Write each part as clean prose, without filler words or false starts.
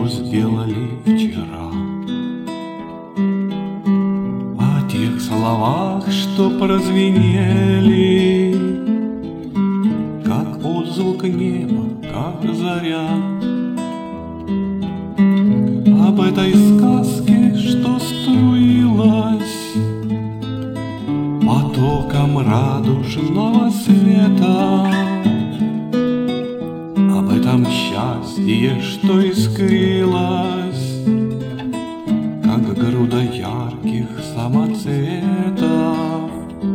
что сделали вчера. О тех словах, что прозвенели, как отзвук неба, как заря. Об этой сказке, что струилась потоком радужного света, об этом счастье, что искрилось, как груда ярких самоцветов,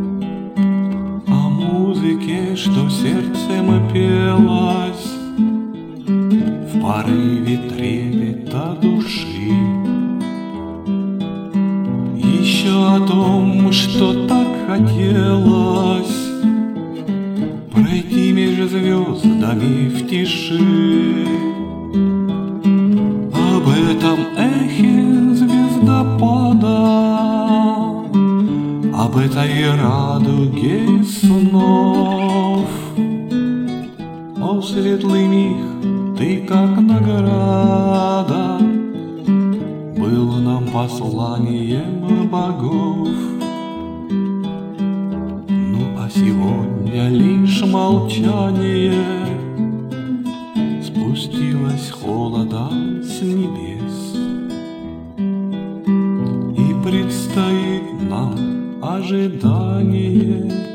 о музыке, что сердцем пелась в порыве трепета души. Еще о том, что так хотелось пройти между звездами в тиши, об этом эхе звездопада, об этой радуге снов. О, светлый миг, ты как награда был нам посланием богов. Ну а сегодня лишь молчание спустилось холодом с небес, и предстоит нам ожидание